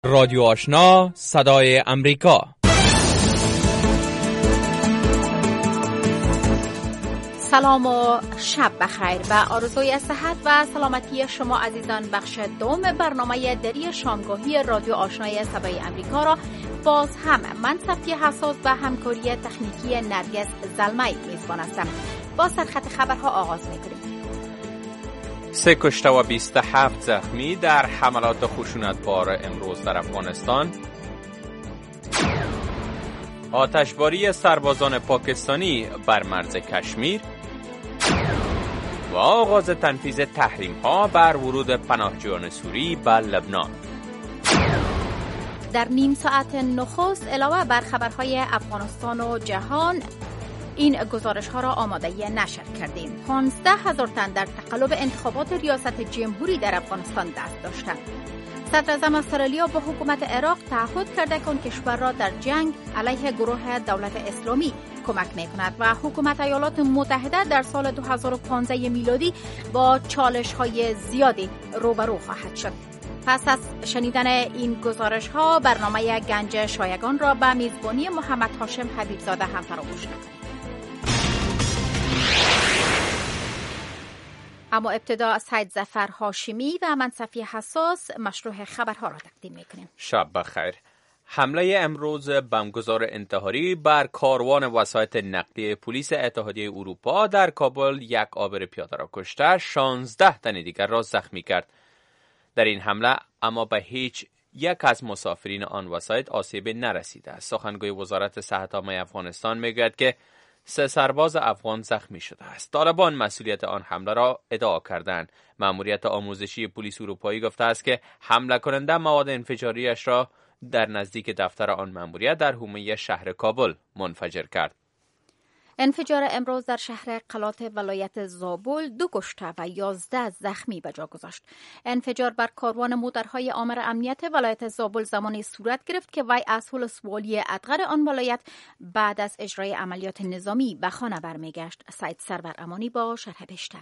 رادیو آشنا صدای امریکا. سلام و شب بخیر و آرزوی صحت و سلامتی شما عزیزان. بخش دوم برنامه دری شامگاهی رادیو آشنای صدای امریکا را باز هم من صفیه حساس و همکاری تکنیکی نرگس زلمه‌ای میزبان هستم. با سرخط خبرها آغاز میکنیم. 3 کشته و 27 زخمی در حملات خشونتبار امروز در افغانستان. آتشباری سربازان پاکستانی بر مرز کشمیر و آغاز تنفیذ تحریم‌ها بر ورود پناهجویان سوری به لبنان. در نیم ساعت نخست علاوه بر خبرهای افغانستان و جهان این گزارش ها را آماده نشر کردیم. 15,000 تن در تقلب انتخابات ریاست جمهوری در افغانستان دست داشتند. صدر اعظم استرالیا با حکومت عراق تعهد کرده که آن کشور را در جنگ علیه گروه دولت اسلامی کمک می‌کند و حکومت ایالات متحده در سال 2015 میلادی با چالش‌های زیادی روبرو خواهد شد. پس از شنیدن این گزارش ها برنامه گنج شایگان را به میزبانی محمد هاشم حبیبزاده هم فراموش نکنید. اما ابتدا سید ظفر هاشمی و من صفیه حساس مشروع خبرها را تقدیم میکنیم. شب بخیر. حمله امروز بمبگذار انتحاری بر کاروان وسایط نقلیه پلیس اتحادیه اروپا در کابل یک عابر پیاده را کشته، 16 تن دیگر را زخمی کرد. در این حمله اما به هیچ یک از مسافرین آن وسایط آسیب نرسیده است. سخنگوی وزارت صحت عامه افغانستان میگوید که 3 سرباز افغان زخمی شده است. طالبان مسئولیت آن حمله را ادعا کردند. مأموریت آموزشی پلیس اروپایی گفته است که حمله کننده مواد انفجاریش را در نزدیک دفتر آن مأموریت در حومه شهر کابل منفجر کرد. انفجار امروز در شهر قلات ولایت زابل 2 کشته و 11 زخمی به جا گذاشت. انفجار بر کاروان موترهای آمر امنیت ولایت زابل زمانی صورت گرفت که وی از ولسوالی ادغر آن ولایت بعد از اجرای عملیات نظامی به خانه برمیگشت. سید سرور امانی با شرح بیشتر.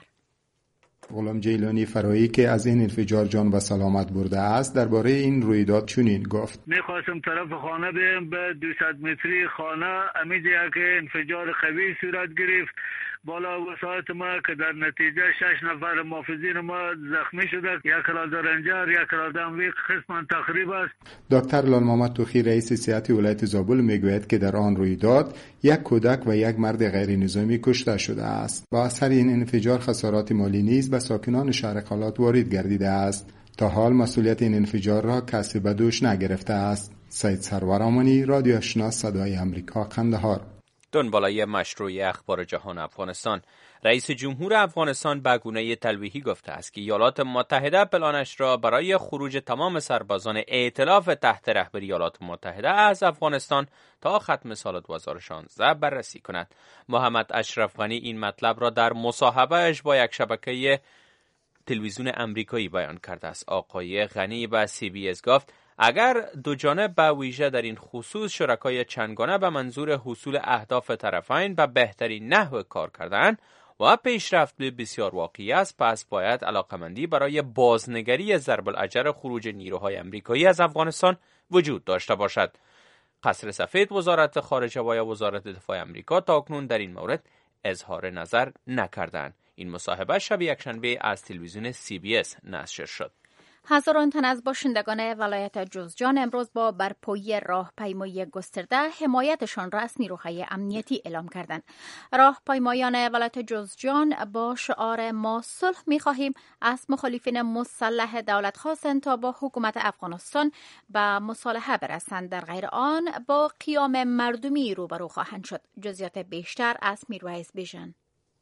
غلام جیلانی فرایی که از این انفجار جان و سلامت برده است درباره این رویداد چنین گفت: میخواستم طرف خانه بیم، به 200 متری خانه امیدی که انفجار قوی صورت گرفت بالا وسایط ما که در نتیجه 6 نفر محافظین ما زخمی شده، یک را در رنجر، یک را در امویق قسم تخریب است. دکتر لال محمد توخی رئیس صحت ولایت زابل میگوید که در آن رویداد یک کودک و یک مرد غیر نظامی کشته شده است. با اثر این انفجار خسارات مالی نیز به ساکنان شهر قلات وارد گردیده است. تا حال مسئولیت این انفجار را کسی به دوش نگرفته است. سید سرور امانی، رادیو آشنا صدای امریکا، قندهار. دنبالای مشروع اخبار جهان افغانستان. رئیس جمهور افغانستان به گونه تلویحی گفته است که ایالات متحده پلانش را برای خروج تمام سربازان ائتلاف تحت رهبری ایالات متحده از افغانستان تا ختم سال 2016 بررسی کند. محمد اشرف غنی این مطلب را در مصاحبه‌اش با یک شبکه تلویزیون امریکایی بیان کرده است. آقای غنی به CBS گفت اگر دو جانب به ویژه در این خصوص شرکای چندگانه به منظور حصول اهداف طرفین به بهترین نحو کار کردن و پیشرفت بسیار واقعی است، پس باید علاقمندی برای بازنگری ضرب الاجر خروج نیروهای امریکایی از افغانستان وجود داشته باشد. قصر سفید، وزارت خارجه و یا وزارت دفاع امریکا تاکنون در این مورد اظهار نظر نکردند. این مصاحبه شب یکشنبه از تلویزیون CBS نشر شد. هزاران تن از باشندگان ولایت جوزجان امروز با برپایی راهپیمایی گسترده حمایتشان را از نیروهای امنیتی اعلام کردند. راهپیمایان ولایت جوزجان با شعار ما صلح می‌خواهیم از مخالفین مسلح دولت خواستند تا با حکومت افغانستان به مصالحه برسند، در غیر آن با قیام مردمی روبرو خواهند شد. جزئیات بیشتر از میرویس بیژن.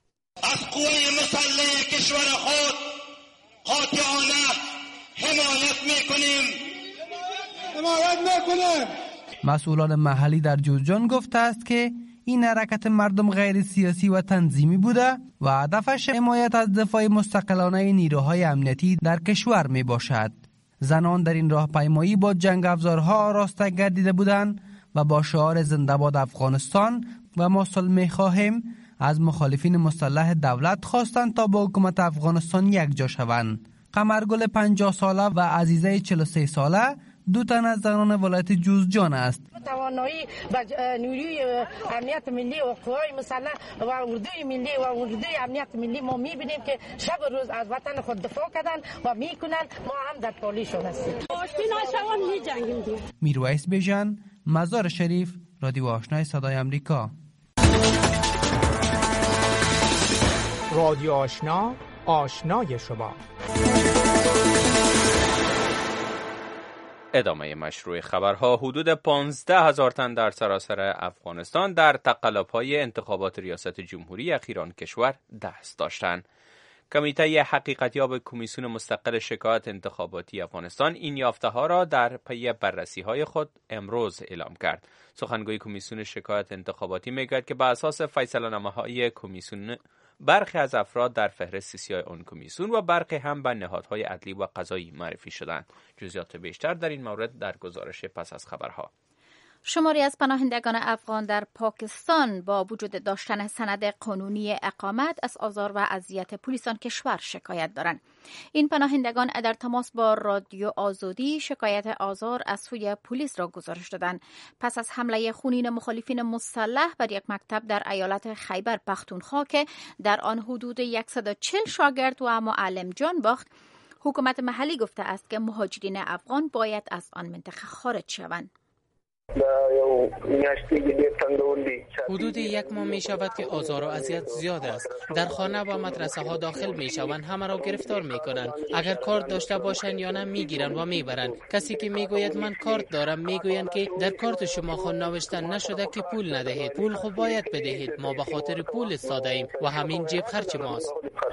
از قوه مسلح کشور خود قاطعانه حمایت میکنیم. مسئولان محلی در جوزجان گفته است که این حرکت مردم غیر سیاسی و تنظیمی بوده و هدفش حمایت از دفاع مستقلانه نیروهای امنیتی در کشور می باشد. زنان در این راهپیمایی با جنگ افزارها آراسته گردیده بودند و با شعار زنده باد افغانستان و ما صلح می‌خواهیم از مخالفین مسلح دولت خواستند تا با حکومت افغانستان یک جا شوند. قمرگل 50 ساله و عزیزه 43 ساله 2 تن از زنان ولایت جوزجان است. توانایی و نیروی امنیت ملی و قوای مسلح و اردوی ملی و اردوی امنیت ملی ما می‌بینیم که شب و روز از وطن خود دفاع کردن و میکنن. ما هم در پالیشون هستیم. میرویس بیژن، مزار شریف، رادیو آشنای صدای آمریکا. رادیو آشنا، آشنای شما. ادامه مشروع خبرها. حدود 15,000 تن در سراسر افغانستان در تقلب‌های انتخابات ریاست جمهوری اخیر آن کشور دست داشتند. کمیته حقیقتیاب کمیسیون مستقل شکایت انتخاباتی افغانستان این یافته‌ها را در پی بررسی‌های خود امروز اعلام کرد. سخنگوی کمیسیون شکایت انتخاباتی میگوید که بر اساس فیصله‌نامه‌های کمیسیون برخی از افراد در فهرست سیاه آن کمیسیون و برخی هم به نهادهای عدلی و قضایی معرفی شدند. جزئیات بیشتر در این مورد در گزارش پس از خبرها. شماری از پناهندگان افغان در پاکستان با وجود داشتن سند قانونی اقامت از آزار و اذیت پلیس آن کشور شکایت دارند. این پناهندگان در تماس با رادیو آزادی شکایت آزار از سوی پلیس را گزارش دادند. پس از حمله خونین مخالفین مسلح بر یک مکتب در ایالت خیبر پختونخوا که در آن حدود 140 شاگرد و معلم جان باخت، حکومت محلی گفته است که مهاجرین افغان باید از آن منطقه خارج شوند. حدود 1 ماه می شود که آزار و اذیت زیاد است. در خانه و مدرسه ها داخل می شوند، همه را گرفتار می کنند. اگر کارت داشته باشند یا نه می گیرند و می برند. کسی که می گوید من کارت دارم می گویند که در کارت شما خود نوشته نشده که پول ندهید. پول خود باید بدهید. ما به خاطر پول استاده ایم و همین جیب خرچ ماست.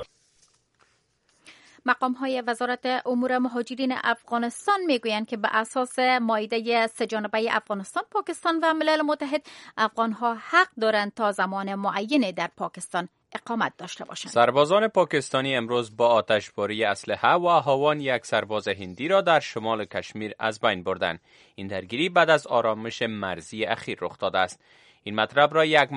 مقام‌های وزارت امور مهاجرین افغانستان میگویند که به اساس مائده سه‌جانبه افغانستان، پاکستان و ملل متحد، افغان‌ها حق دارند تا زمان معینی در پاکستان اقامت داشته باشند. سربازان پاکستانی امروز با آتشباری اسلحه و هاوان یک سرباز هندی را در شمال کشمیر از بین بردند. این درگیری بعد از آرامش مرزی اخیر رخ داده است. این مطلب را یک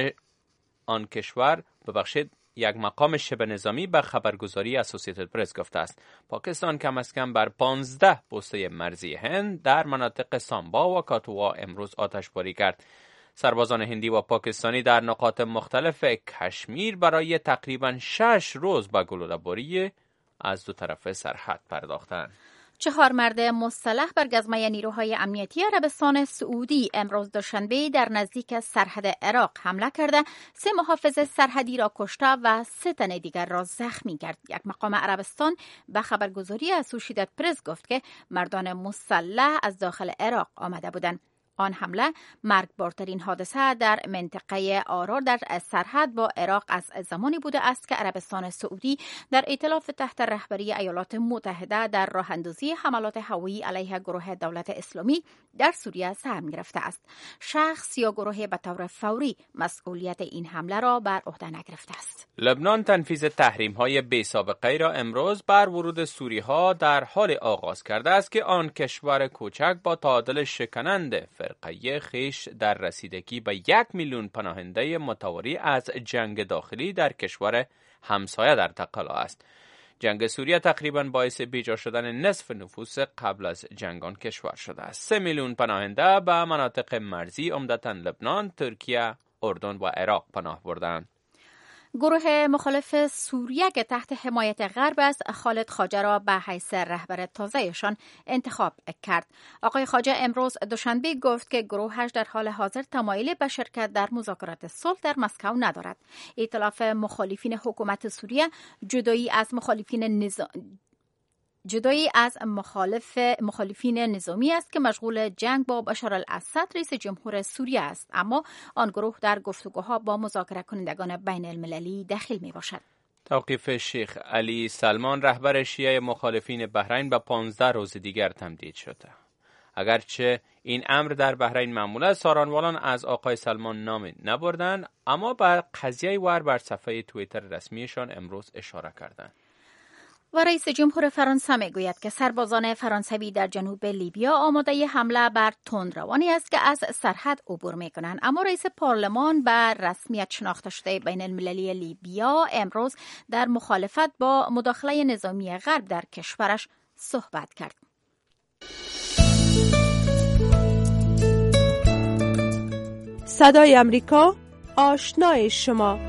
مقام شبه نظامی به خبرگزاری اسوسییتد پرس گفته است. پاکستان کم از کم بر 15 پسته مرزی هند در مناطق سامبا و کاتوا امروز آتشباری کرد. سربازان هندی و پاکستانی در نقاط مختلف کشمیر برای تقریباً 6 روز به گلوله‌باری از دو طرف سرحد پرداختند. 4 مرد مسلح بر گزمه نیروهای امنیتی عربستان سعودی امروز دوشنبه در نزدیک سرحد عراق حمله کرده 3 محافظ سرحدی را کشته و 3 تن دیگر را زخمی کرد. یک مقام عربستان به خبرگزاری اسوسییتد پرس گفت که مردان مسلح از داخل عراق آمده بودند. آن حمله مرگبارترین حادثه در منطقه آرار در سرحد با عراق از زمانی بوده است که عربستان سعودی در ائتلاف تحت رهبری ایالات متحده در راه اندازی حملات هوایی علیه گروه دولت اسلامی در سوریه سهم گرفته است. شخص یا گروه به طور فوری مسئولیت این حمله را بر عهده نگرفته است. لبنان تنفیذ تحریم‌های بی‌سابقه را امروز بر ورود سوری‌ها در حال آغاز کرده است که آن کشور کوچک با تعادل شکننده فرقه خیش در رسیدگی به 1 میلیون پناهنده متواری از جنگ داخلی در کشور همسایه در تقلا است. جنگ سوریه تقریباً باعث بیجا شدن نصف نفوس قبل از جنگ آن کشور شده است. 3 میلیون پناهنده به مناطق مرزی عمدتاً لبنان، ترکیه، اردن و عراق پناه بردند. گروه مخالف سوریه که تحت حمایت غرب است، خالد خواجه را به حیث رهبر تازه‌شان انتخاب کرد. آقای خواجه امروز دوشنبه گفت که گروهش در حال حاضر تمایلی به شرکت در مذاکرات صلح در مسکو ندارد. ائتلاف مخالفین حکومت سوریه جدایی از مخالفین نظامی است که مشغول جنگ با بشار الاسد رئیس جمهور سوریه است، اما آن گروه در گفتگوها با مذاکره کنندگان بین المللی دخیل می باشد. توقیف شیخ علی سلمان رهبر شیعه مخالفین بحرین به 15 روز دیگر تمدید شده. اگرچه این امر در بحرین معمول است، سارانوالان از آقای سلمان نام نبردند، اما به قضیه وار بر صفحه توییتر رسمیشان امروز اشاره کردند. و رئیس جمهور فرانسه میگوید که سربازان فرانسوی در جنوب لیبیا آماده حمله بر تندروانی است که از سرحد عبور میکنند، اما رئیس پارلمان به رسمیت شناخته شده بین المللی لیبیا امروز در مخالفت با مداخله نظامی غرب در کشورش صحبت کرد. صدای امریکا، آشنای شما.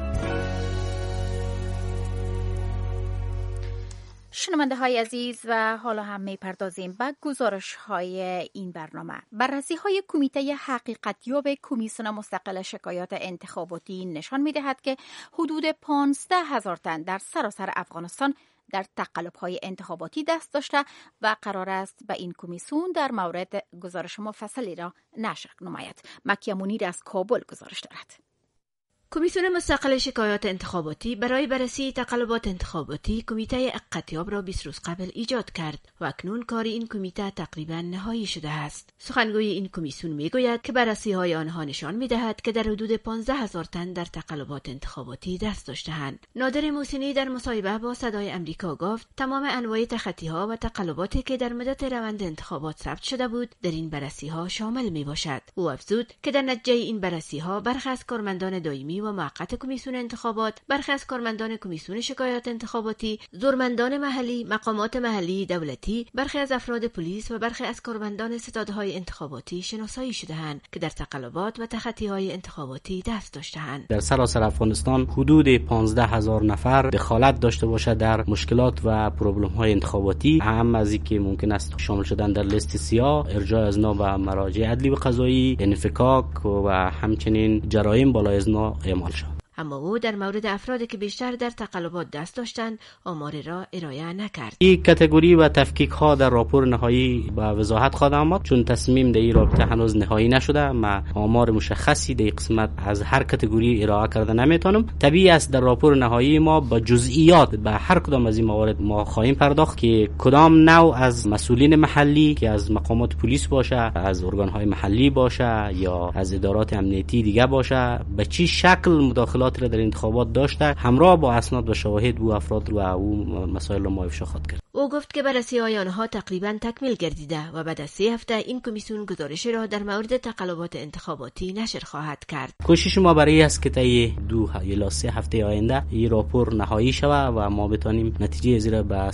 شنونده های عزیز و حالا هم میپردازیم به گزارش های این برنامه. بررسی های کمیته حقیقتیاب کمیسیون مستقل شکایات انتخاباتی نشان میدهد که حدود 15,000 تن در سراسر افغانستان در تقلب های انتخاباتی دست داشته و قرار است به این کمیسیون در مورد گزارش مفصلی را نشر نماید. مکیه منیر از کابل گزارش دارد. کمیسیون مستقل شکایات انتخاباتی برای بررسی تقلبات انتخاباتی کمیته حقیقتیاب را 20 روز قبل ایجاد کرد و اکنون کار این کمیته تقریبا نهایی شده است. سخنگوی این کمیسیون میگوید که بررسی های آنها نشان میدهد که در حدود 15,000 تن در تقلبات انتخاباتی دست داشته‌اند. نادر موسینی در مصاحبه با صدای امریکا گفت تمام انواع تخطی ها و تقلباتی که در مدت روند انتخابات ثبت شده بود در این بررسی ها شامل می باشد. او افزود که در نتیجه این بررسی ها برخی از کارمندان دائمی و موقت کمیسیون انتخابات، برخی از کارمندان کمیسیون شکایات انتخاباتی، زورمندان محلی، مقامات محلی دولتی، برخی از افراد پلیس و برخی از کارمندان ستادهای انتخاباتی شناسایی شده‌اند که در تقلبات و تخطی‌های انتخاباتی دست داشته‌اند. در سراسر افغانستان حدود 15,000 نفر دخالت داشته باشد در مشکلات و پروبلم‌های انتخاباتی، هم از اینکه ممکن است شامل شدن در لیست سیاه، ارجاع ازنا به مراجع عدلی و قضایی، انفکاک و همچنین جرایم بالای ازنا اعمال شد. اما او در مورد افرادی که بیشتر در تقلبات دست داشتند آمار را ارائه نکرد. این کاتگوری و تفکیک ها در راپور نهایی با وضاحت خواهد آمد، چون تصمیم در این رابطه هنوز نهایی نشده. ما آمار مشخصی در قسمت از هر کاتگوری ارائه کرده نمیتونم. طبیعی است در راپور نهایی ما با جزئیات به هر کدام از این موارد ما خواهیم پرداخت که کدام نوع از مسئولین محلی که از مقامات پلیس باشه، از ارگان های محلی باشه یا از ادارات امنیتی دیگه باشه، به چه شکل مداخلات را در انتخابات داشته، همراه با اسناد و شواهد و افراد و او مسائل را ما افشا خواهد کرد. او گفت که بررسی های آنها تقریبا تکمیل گردیده و بعد از 3 هفته این کمیسیون گزارش را در مورد تقلبات انتخاباتی نشر خواهد کرد. کوشش ما برای است که طی 2 الی 3 هفته آینده این راپور نهایی شود و ما بتانیم نتیجه زیرا به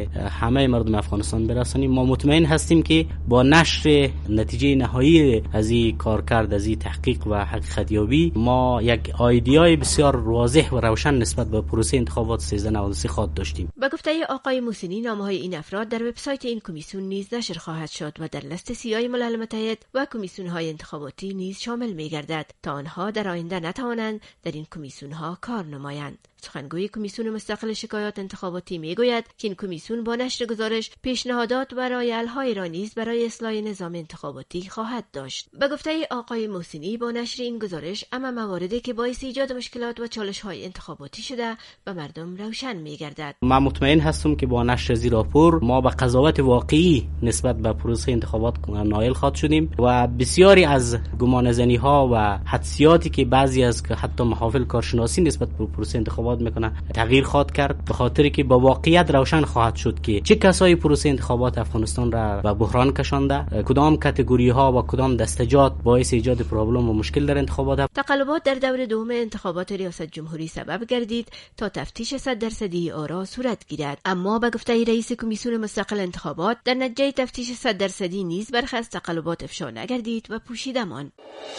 همه مردم افغانستان برسانیم. ما مطمئن هستیم که با نشر نتیجه نهایی از این کارکرد، از این تحقیق و حقیقتیابی، ما یک ایده‌ای بسیار واضح و روشن نسبت به پروسه انتخابات 1393 خواهد داشتیم. به گفته آقای موسینی نامه‌های این افراد در وبسایت این کمیسیون نیز نشر خواهد شد و در لیست سیاه ملل متحد و کمیسیون‌های انتخاباتی نیز شامل می‌گردد تا آنها در آینده نتوانند در این کمیسیون‌ها کار نمایند. سخنگوی کمیسیون مستقل شکایات انتخاباتی میگوید که این کمیسیون با نشر گزارش پیشنهادات و رایحل‌های را نیز برای اصلاح نظام انتخاباتی خواهد داشت. به گفته آقای موسینی با نشر این گزارش اما مواردی که باعث ایجاد مشکلات و چالش‌های انتخاباتی شده به مردم روشن می‌گردد. من مطمئن هستم که با نشر این راپور ما به قضاوت واقعی نسبت به پروسه انتخابات نائل خواهد شدیم و بسیاری از گمانه‌زنی‌ها و حدسیاتی که بعضی از که حتی محافل کارشناسی نسبت به پروسه انتخابات میکنه تغییر خواهد کرد، به خاطر که با واقعیت روشن خواهد شد که چه کسایی پروسه انتخابات افغانستان را به بحران کشانده، کدام کاتگوری ها و کدام دستجات باعث ایجاد پرابلم و مشکل در انتخابات. تقلبات در دور دوم انتخابات ریاست جمهوری سبب گردید تا تفتیش 100% آرا صورت گیرد، اما به گفته رئیس کمیسیون مستقل انتخابات در نتیجه تفتیش 100% نیز برخی از تقلبات افشا نگردید و پوشیده ماند.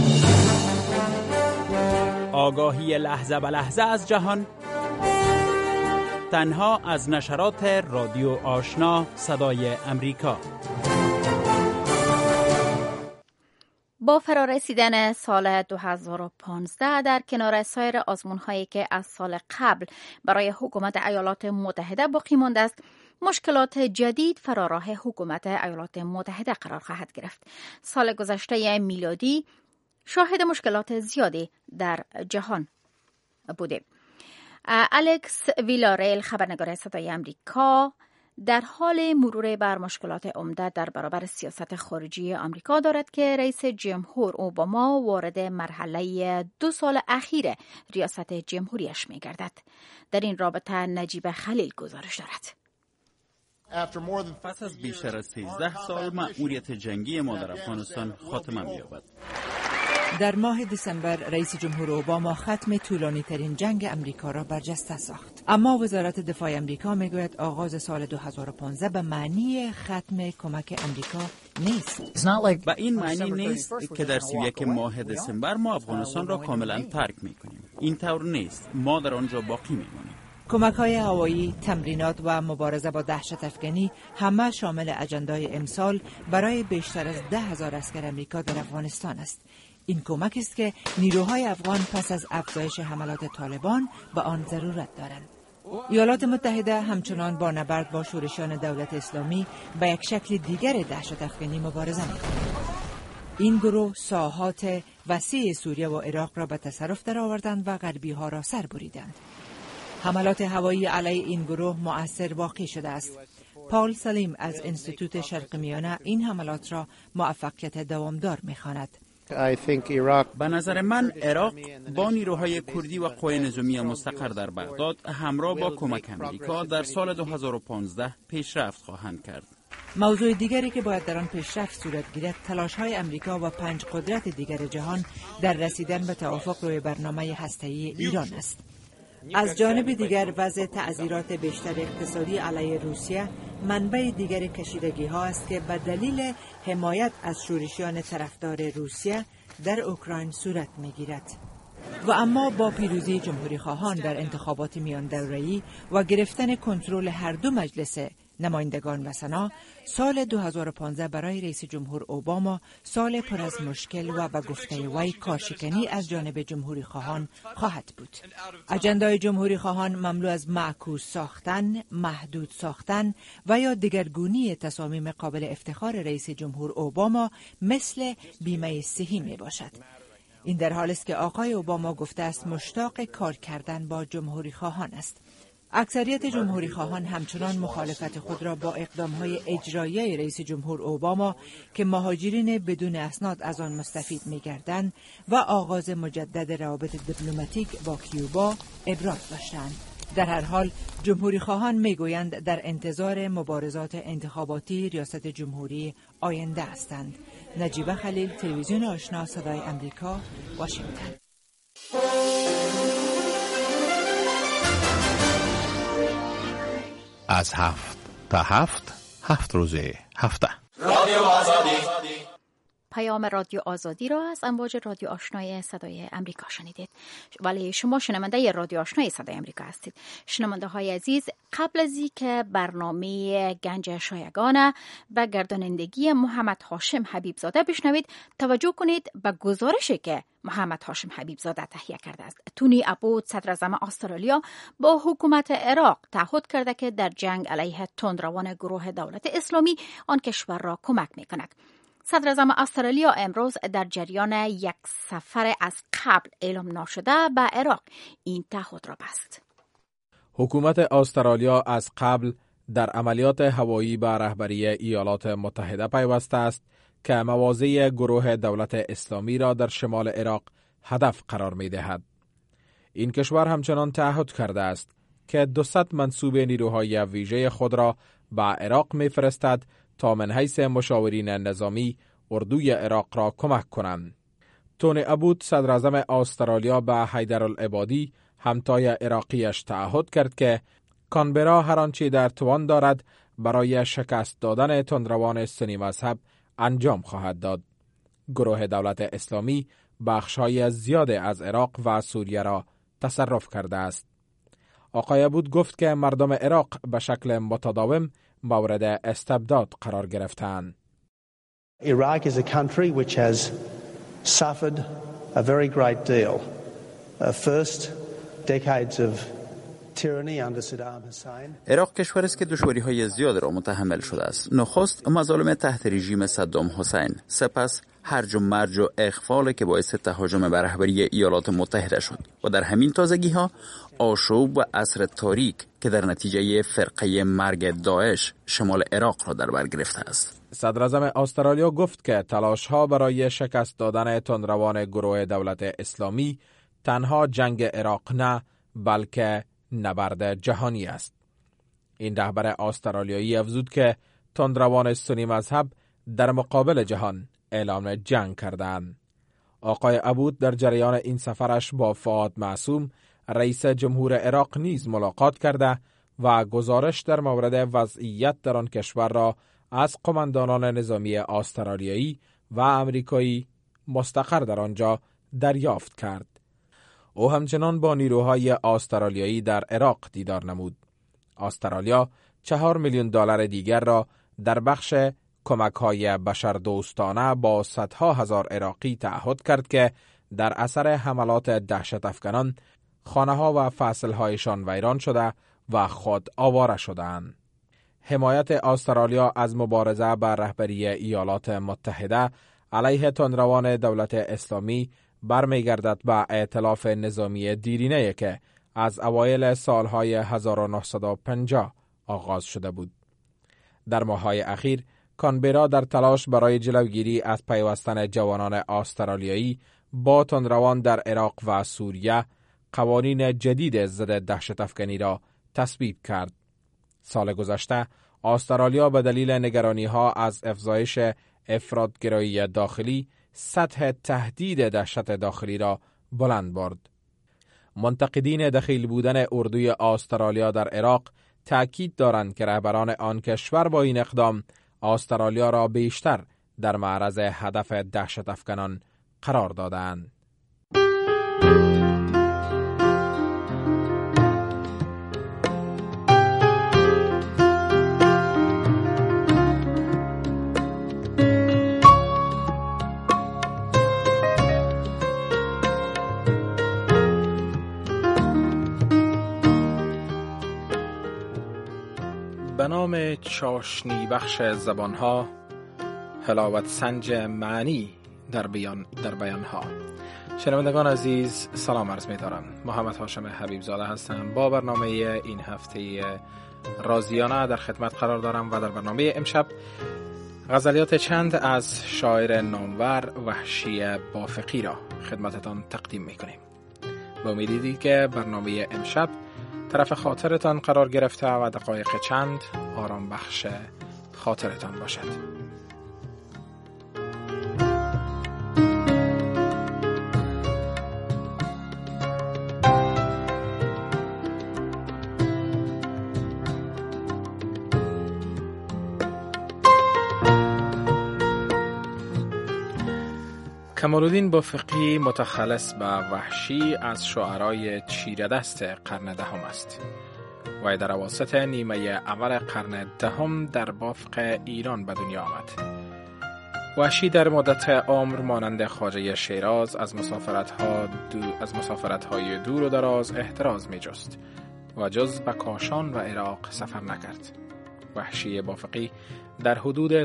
آگاهی لحظه به لحظه از جهان تنها از نشرات رادیو آشنا صدای امریکا. با فرارسیدن سال 2015 در کنار سایر آزمون‌هایی که از سال قبل برای حکومت ایالات متحده باقی مانده است، مشکلات جدید فراراه حکومت ایالات متحده قرار خواهد گرفت. سال گذشته میلادی شاهد مشکلات زیادی در جهان بوده. الکس ویلاریل، خبرنگار صدای امریکا، در حال مرور بر مشکلات عمده در برابر سیاست خارجی آمریکا دارد که رئیس جمهور اوباما وارد مرحله 2 سال اخیر ریاست جمهوریش می گردد. در این رابطه نجیب خلیل گزارش دارد. پس از بیشتر از 13 سال مأموریت جنگی ما در افغانستان خاتمه می‌یابد. در ماه دسامبر رئیس جمهور اوباما ختم طولانی ترین جنگ امریکا را برجسته ساخت. اما وزارت دفاع امریکا میگوید آغاز سال 2015 به معنی ختم کمک امریکا نیست. و این معنی نیست که در 31 ماه دسامبر ما افغانستان را کاملا ترک میکنیم. این طور نیست. ما در آنجا باقی میمانیم. کمک‌های هوایی، تمرینات و مبارزه با دهشت افکنی همه شامل اجندای امسال برای بیشتر از 10,000 اسکر امریکا در افغانستان است. این کمک است که نیروهای افغان پس از افزایش حملات طالبان به آن ضرورت دارند. ایالات متحده همچنان با نبرد با شورشیان دولت اسلامی به یک شکل دیگر دهشت افکنی مبارزه می‌کند. این گروه ساحات وسیع سوریه و عراق را به تصرف درآوردند و غربی‌ها را سر بریدند. حملات هوایی علیه این گروه مؤثر واقع شده است. پال سلیم از انستیتوت شرق میانه این حملات را موفقیت دوامدار می‌خواند. به نظر من عراق با نیروهای کردی و قوای نظامی مستقر در بغداد همراه با کمک امریکا در سال 2015 پیشرفت خواهند کرد. موضوع دیگری که باید در آن پیشرفت صورت گیرد تلاش‌های امریکا و 5 قدرت دیگر جهان در رسیدن به توافق روی برنامه هسته‌ای ایران است. از جانب دیگر وضع تعزیرات بیشتر اقتصادی علیه روسیه منبع دیگر کشیدگی ها است که به دلیل حمایت از شورشیان طرفدار روسیه در اوکراین صورت می‌گیرد. و اما با پیروزی جمهوری خواهان در انتخابات میان دوره‌ای و گرفتن کنترل هر دو مجلس نمایندگان و سنا، سال 2015 برای رئیس جمهور اوباما سال پر از مشکل و به گفته وی کارشکنی از جانب جمهوری خواهان خواهد بود. اجندای جمهوری خواهان مملو از معکوس ساختن، محدود ساختن و یا دگرگونی تصامیم قابل افتخار رئیس جمهور اوباما مثل بیمه صحی می باشد. این در حالی است که آقای اوباما گفته است مشتاق کار کردن با جمهوری خواهان است. اکثریت جمهوری خواهان همچنان مخالفت خود را با اقدامهای اجرایی رئیس جمهور اوباما که مهاجرین بدون اسناد از آن مستفید می‌گردند و آغاز مجدد روابط دیپلماتیک با کیوبا ابراز داشتند. در هر حال جمهوری خواهان میگویند در انتظار مبارزات انتخاباتی ریاست جمهوری آینده هستند. نجیبه خلیل، تلویزیون آشنا، صدای امریکا، واشنگتن. از 7 تا 7 روز هفته رادیو آزادی. پیام رادیو آزادی را از امواج رادیو آشنای صدای امریکا شنیدید. ولی شما شنونده رادیو آشنای صدای امریکا هستید. شنونده های عزیز، قبل از اینکه برنامه گنج شایگان به گردانندگی محمد هاشم حبیبزاده بشنوید، توجه کنید به گزارشی که محمد هاشم حبیبزاده تهیه کرده است. تونی ابوت، صدراعظم استرالیا، با حکومت عراق تعهد کرده که در جنگ علیه تندروان گروه دولت اسلامی آن کشور را کمک می‌کند. صدراعظم استرالیا امروز در جریان یک سفر از قبل اعلام نشده به عراق این تعهد را بست. حکومت استرالیا از قبل در عملیات هوایی به رهبری ایالات متحده پیوسته است که مواضع گروه دولت اسلامی را در شمال عراق هدف قرار می دهد. این کشور همچنان تعهد کرده است که 200 منصوب نیروهای ویژه خود را به عراق می فرستد تا من حیث مشاورین نظامی اردوی عراق را کمک کنند. تونی ابوت، صدراعظم استرالیا، به حیدرالعبادی همتای عراقیش تعهد کرد که کانبرا هر آنچه در توان دارد برای شکست دادن تندروان سنی مذهب انجام خواهد داد. گروه دولت اسلامی بخش‌های زیاد از عراق و سوریه را تصرف کرده است. آقای ابوت گفت که مردم عراق به شکل متداوم مورد استبداد قرار گرفتند. Iraq is a country which has suffered a very great deal. First decades of tyranny under Saddam Hussein. عراق کشوری است که دشواری‌های زیاد را متحمل شده است. نخست مظالم تحت رژیم صدام حسین، سپس هرج و مرج و اغفال که باعث تهاجم بر رهبری ایالات متحده شد و در همین تازگی‌ها آشوب و عصر تاریک که در نتیجه فرقه مرگ داعش شمال عراق را در بر گرفته است. صدراعظم استرالیا گفت که تلاش‌ها برای شکست دادن تندروان گروه دولت اسلامی تنها جنگ عراق نه، بلکه نبرد جهانی است. این رهبر استرالیایی افزود که تندروان سنی مذهب در مقابل جهان اعلام جنگ کردند. آقای ابوت در جریان این سفرش با فؤاد معصوم، رئیس جمهور عراق نیز ملاقات کرده و گزارش در مورد وضعیت در آن کشور را از قماندانان نظامی استرالیایی و آمریکایی مستقر در آنجا دریافت کرد. او همچنان با نیروهای استرالیایی در عراق دیدار نمود. استرالیا 4 میلیون دلار دیگر را در بخش کمک‌های بشردوستانه با صدها هزار عراقی تعهد کرد که در اثر حملات دهشت افکنان خانه‌ها و فصل‌هایشان ویران شده و خود آواره شدند. حمایت استرالیا از مبارزه بر رهبری ایالات متحده علیه تندروان دولت اسلامی برمیگردد به ائتلاف نظامی دیرینه‌ای که از اوایل سالهای 1950 آغاز شده بود. در ماه‌های اخیر کانبرا در تلاش برای جلوگیری از پیوستن جوانان استرالیایی با تندروان در عراق و سوریه قوانین جدید ضد دهشت افکنی را تصویب کرد. سال گذشته استرالیا به دلیل نگرانی‌ها از افزایش افراط‌گرایی داخلی سطح تهدید دهشت داخلی را بلند برد. منتقدین دخیل بودن اردوی استرالیا در عراق تأکید دارند که رهبران آن کشور با این اقدام استرالیا را بیشتر در معرض هدف دهشت افکنان قرار دادند. به نام چاشنی بخش زبانها، حلاوت سنج معنی در بیانها. شنوندگان عزیز سلام عرض می دارم. محمد هاشم حبیب زاده هستم. با برنامه این هفته رازیانه در خدمت قرار دارم و در برنامه امشب غزلیات چند از شاعر نامور وحشی بافقی را خدمتتان تقدیم می کنیم. با امیدی که برنامه امشب طرف خاطرتان قرار گرفته و دقایق چند آرام بخش خاطرتان باشد. کمال‌الدین بافقی متخلص به وحشی از شاعرای چیره دست قرن دهم است. و در اواسط نیمه اول قرن دهم در بافق ایران به دنیا آمد. وحشی در مدت عمر مانند خواجه شیراز از مسافرت‌های دور و دراز احتراز می‌جست و جز به کاشان و عراق سفر نکرد. وحشی بافقی در حدود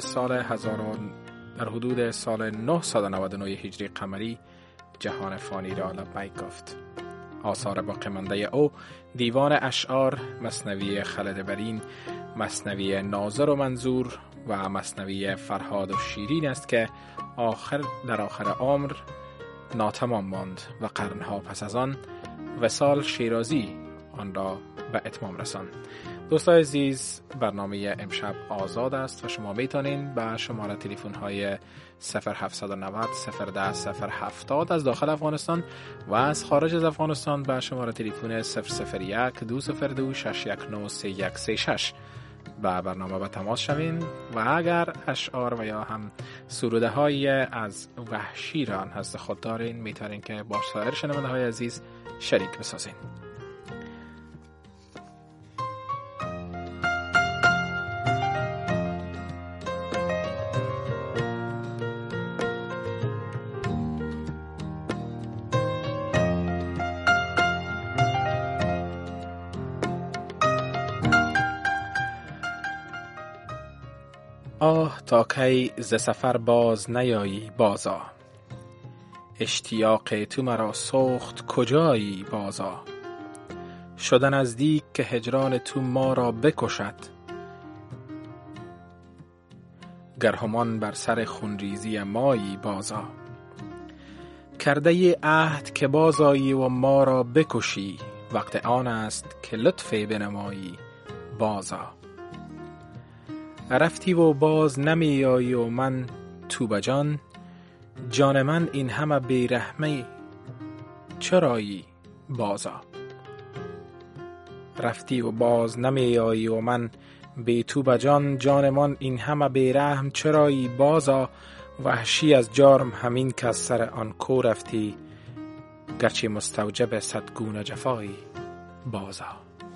سال 999 هجری قمری جهان فانی را لبیک گفت. آثار باقی مانده او دیوان اشعار، مثنوی خالد برین، مثنوی ناظر و منظور و مثنوی فرهاد و شیرین است که در آخر عمر ناتمام ماند و قرنها پس از آن وصال شیرازی آن را به اتمام رساند. دوستان عزیز، برنامه امشب آزاد است و شما میتونین به شماره تلفن های 0790 010 070 از داخل افغانستان و از خارج از افغانستان به شماره تلفن 001 202 619 3136 به برنامه به تماس شوین و اگر اشعار و یا هم سروده های از وحشی را نزد خود دارین میتونین که با سایر شنونده های عزیز شریک بسازین. آه تا کی ز سفر باز نیایی بازا، اشتیاق تو مرا سوخت کجایی بازا. شده نزدیک که هجران تو ما را بکشد، گر همان بر سر خونریزی مایی بازا. کرده ی عهد که بازایی و ما را بکشی، وقت آن است که لطفی بنمایی بازا. رفتی و باز نمی آیی و من تو بجان، جان من این همه بیرحمی چرایی بازا. رفتی و باز نمی آیی و من بی تو بجان جانمان این همه بیرحم چرایی بازا، وحشی از جرم همین که از سر آن کو رفتی، گرچه مستوجب صدگونه جفایی بازا.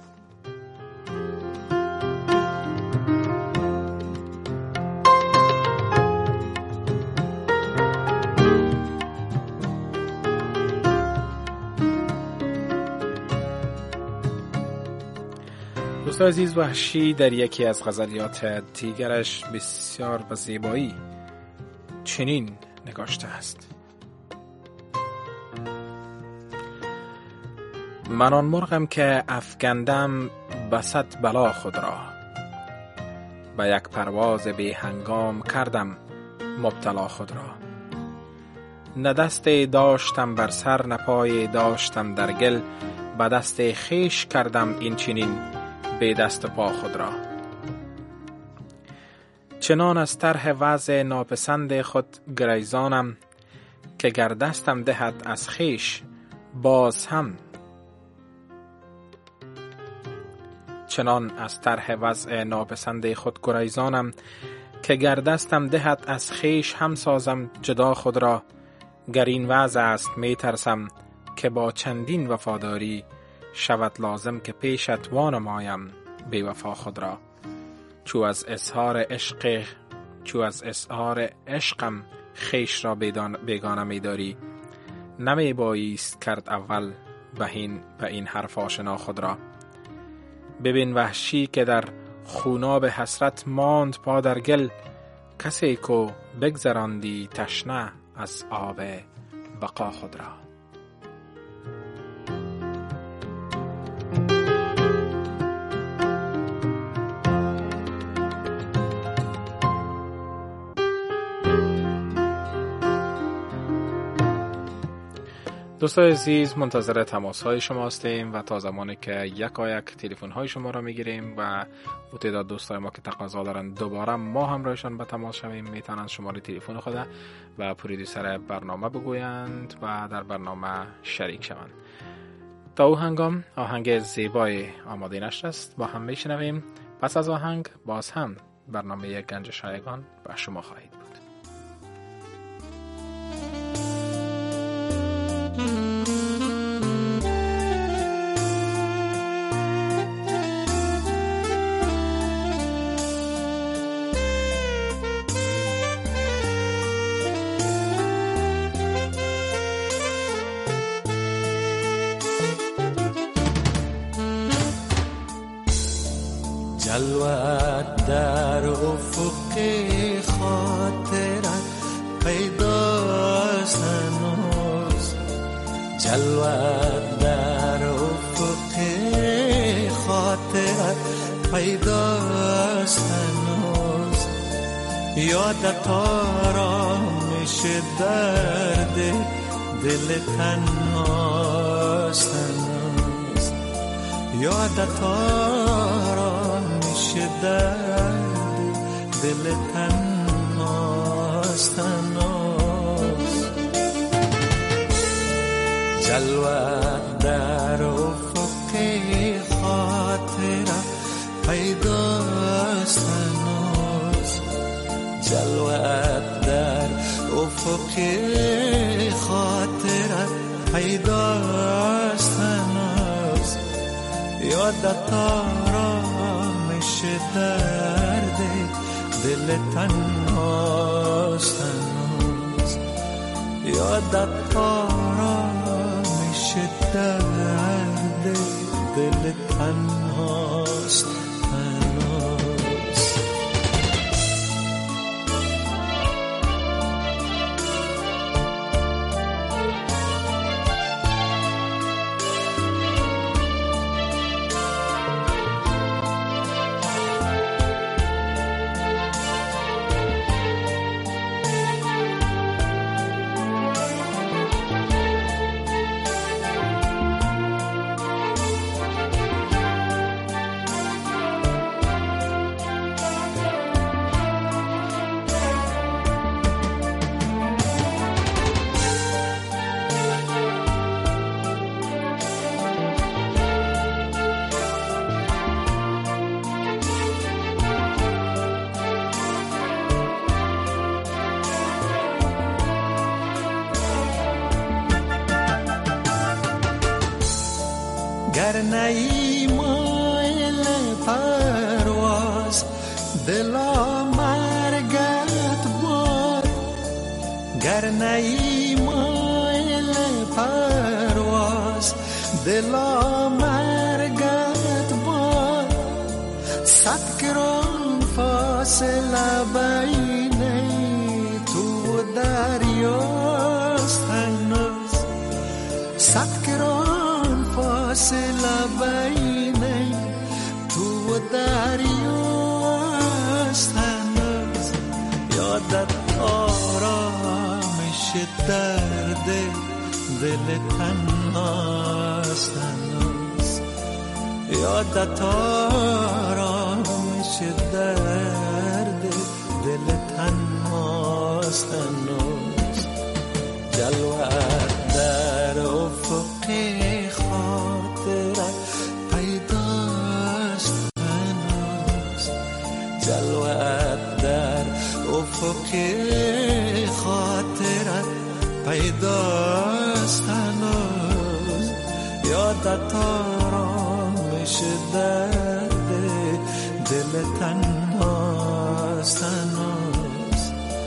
دوست عزیز، وحشی در یکی از غزلیات دیگرش بسیار به زیبایی چنین نگاشته است: من آن مرغم که افکندم بسط بلا خود را، به یک پرواز بی هنگام کردم مبتلا خود را. نه دستی داشتم بر سر، نه پای داشتم در گل، به دست خیش کردم این چنین به دست پا خود را. چنان از طرح وضع ناپسند خود گریزانم، که گر دستم دهد از خیش باز هم. چنان از طرح وضع ناپسند خود گریزانم، که گر دستم دهد از خیش هم سازم جدا خود را. گر این وضع است می ترسم، که با چندین وفاداری شود لازم که پیشت وانمایم بی وفا خود را. چو از اظهار عشقم خیش را بیگانه می داری، نمی بایست کرد اول به این حرف آشنا خود را. ببین وحشی که در خوناب حسرت ماند پا در گل، کسی کو بگذراندی تشنه از آب بقا خود را. دوستان عزیز، منتظر تماس های شما هستیم و تا زمانی که یکایک تلفن های شما را میگیریم و تعداد دوستای ما که تقاضا دارن دوباره ما همراهشان به تماس شویم، میتونن شماره تلفن خود و پرودوسر برنامه بگویند و در برنامه شریک شوند. تا او هنگام آهنگ زیبای آماده نشده است، با هم میشنویم. پس از آهنگ باز هم برنامه گنج شایگان با شما خواهید بود. جلوت در افق خاطرت پیداست هنوز، جلوت در افق خاطرت پیداست هنوز. یادت آرامش درد دل تنهاست هنوز، یادت آرامش درد دل تنهاست هنوز. جلوت در افق خاطرت پیداست هنوز، جلوت در افق خاطرت پیداست هنوز. یادت آرامش درد دل تنهاست هنوز، یادت آرامش درد دل تنهاست هنوز. گر نی مایل پرواز دلا مرگت باد گر نی مایل پرواز دلا مرگت باد صد گران فاصله بین تو و دریاست هنوز صد گران فاصله بین تو و دریاست هنوز یادت آرامش درد دل تنهاست هنوز یادت آرامش درد دل تنهاست هنوز جلوت در افق خاطرت پیداست هنوز جلوت در افق خاطرت پیداست هنوز یادت آرامش درد دل تنهاست هنوز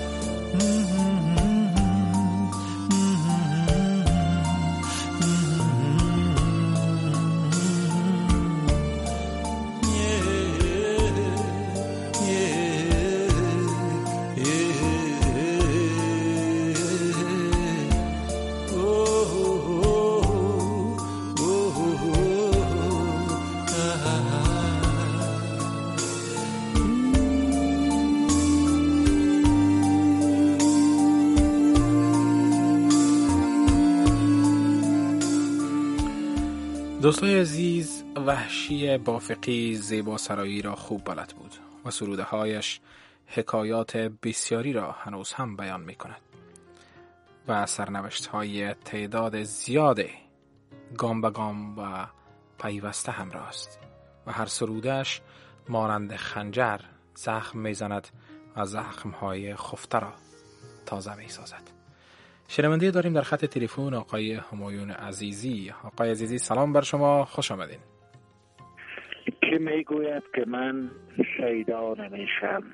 دوستای عزیز، وحشی بافقی زیبا سرایی را خوب بلد بود و سروده هایش حکایات بسیاری را هنوز هم بیان می کند و سرنوشت های تعداد زیاده گام به گام و پیوسته همراه است و هر سرودهش مانند خنجر زخم می زند و زخم های خفته را تازه می سازد. شنونده داریم در خط تلفن آقای همایون عزیزی. آقای عزیزی سلام بر شما، خوش آمدین. که میگوید که من شیدا نمیشم،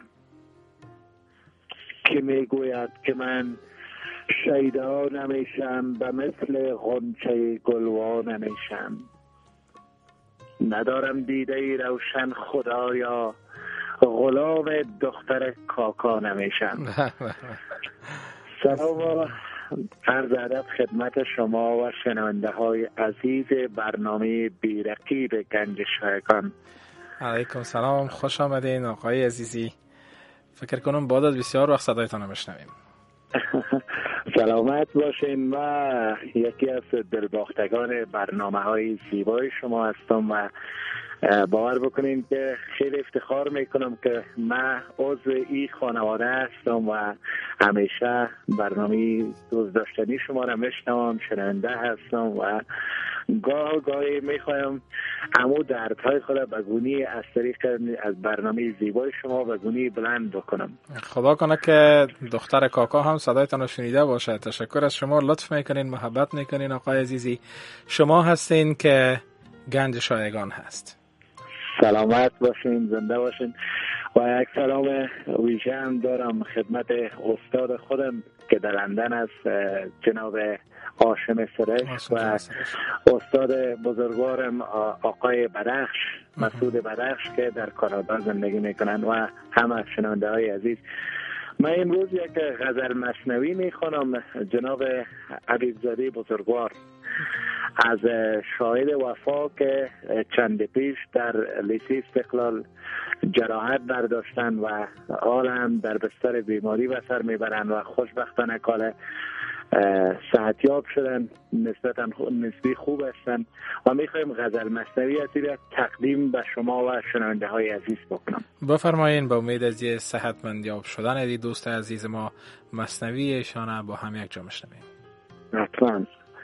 که میگوید که من شیدا نمیشم، به مثل غنچه گلوا نمیشم، ندارم دیده روشن خدایا، غلام دختر کاکا نمیشم. سلام و عرض ادب خدمت شما و شنونده های عزیز برنامه بی‌رقیب گنج شایگان. علیکم سلام، خوش آمدین آقای عزیزی. فکر کنم بعد از بسیار وقت صدایتان رو بشنویم. سلامت باشین. و یکی از دلباختگان برنامه های زیبای شما هستم و باور بکنین که خیلی افتخار میکنم که من عضو این خانواده هستم و همیشه برنامه دوست داشتنی شما را میشنوم، شنونده هستم و گاهی میخوایم امو دردهای خود بگونی از طریق از برنامه زیبای شما بگونی بلند بکنم. خدا کنه که دختر کاکا هم صدایتان رو شنیده باشه. تشکر از شما، لطف میکنین، محبت میکنین آقای عزیزی. شما هستین که گنج شایگان هست. سلامت باشین، زنده باشین. و یک سلام ویژه هم دارم خدمت استاد خودم که در لندن است، جناب هاشم سرش و استاد بزرگوارم آقای بدخش، مسعود بدخش که در کانادا زندگی میکنن و همه شنونده های عزیز. من امروز یک غزل مثنوی میخوانم جناب حبیبزاده بزرگوار از شاهد وفا که چند پیش در لیسی استقلال جراحت برداشتن و حال هم در بستر بیماری به سر میبرن و خوشبختانه کال صحتیاب شدن، نسبی خوب هستن و میخوایم غزل مثنوی از این تقدیم به شما و شنونده های عزیز بکنم. بفرمایین. با امید از یه صحتمندیاب شدن ای دوست عزیز ما مثنوی ایشان با هم یک جا میشنویم. حتما.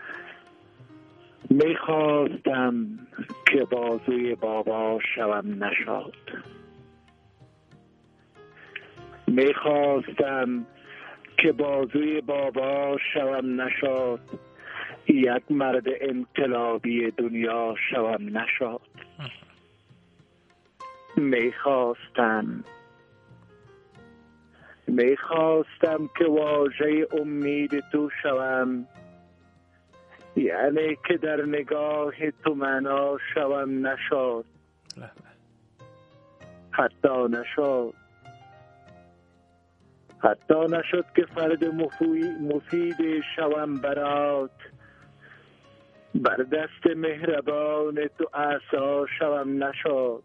میخواستم که بازوی بابا شوم نشاد، میخواستم که بازوی بابا شوم نشاد، یک مرد انقلابی دنیا شوم نشد. میخواستم که واژه امید تو شوم، یعنی که در نگاه تو معنا شوم نشد. حتی نشد که فرد مفید شوم برات، بر دست مهربان تو عصا شوم نشد.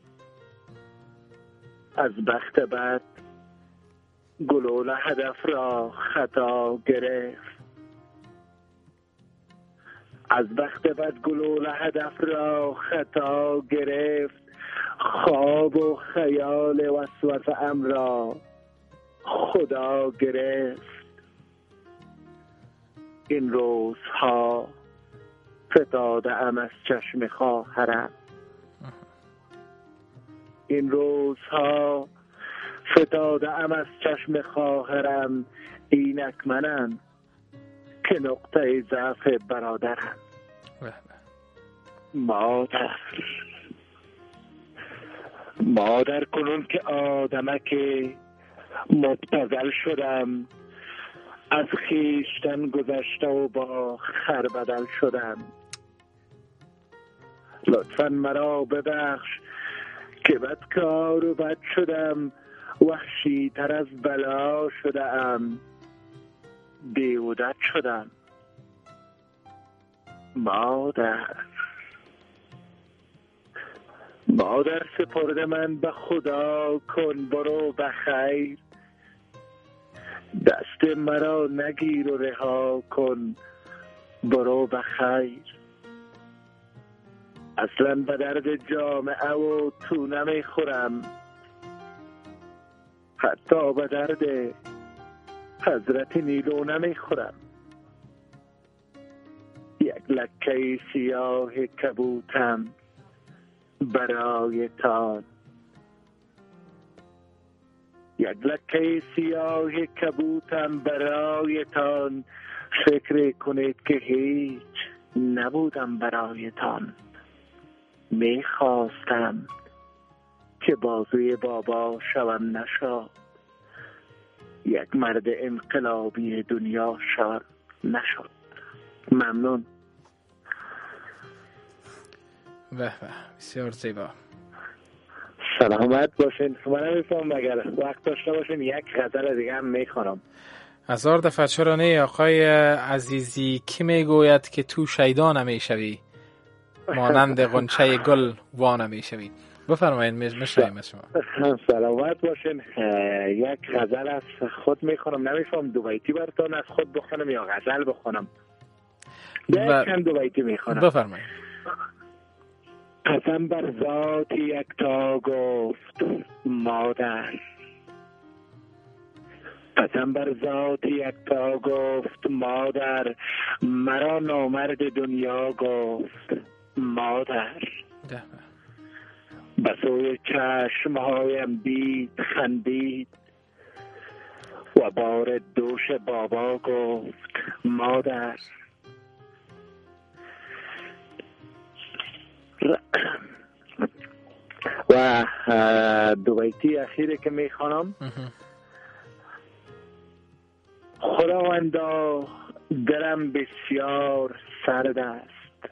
از بخت بد گلوله هدف را خطا گرفت، خواب و خیال وسوسه ام را خدا گرفت. این روزها فتاده ام از چشم خواهرم، اینک منم که نقطه ضعف برادرم. مادر کنون که آدمک مبتذل شدم، از خویشتن گذشته و با خر بدل شدم. لطفاً مرا ببخش که بدکار و بد شدم، وحشی تر از بلا شدم، بیهودت شدم. مادر سپرده من به خدا کن برو بخیر، دست مرا نگیر و رها کن برو بخیر. اصلا به درد جامعه و تو نمیخورم، حتی به درد حضرت نیلو نمیخورم. یک لکه سیاه کبوتم برایتان، فکر کنید که هیچ نبودم برایتان. میخواستم که بازوی بابا شوم نشد، یک مرد انقلابی دنیا شوم نشد. ممنون. بسیار زیبا. سلامت باشین. من نمی‌فهمم اگر وقت داشته باشین یک غزل دیگه هم میخوانم. هزار دفعه چرا نه آقای عزیزی. کی میگوید که تو شیدا نمیشوی، مانند غنچه گل وا نمیشوی. بفرمایید میشنویم از شما. سلامت باشین. یک غزل از خود میخوانم. نمی‌فهمم دو بیتی براتون از خود بخونم یا غزل بخونم. چند دو بیتی میخوانم. بفرمایید. قسم بر ذات یکتا گفت مادر، قسم بر ذات یکتا گفت مادر، مرا نامرد دنیا گفت مادر. به سوی چشمهایم دید خندید، و بار دوش بابا گفت مادر. و دو بیتی اخیری که میخوانم. خداوندا دلم بسیار سرد است،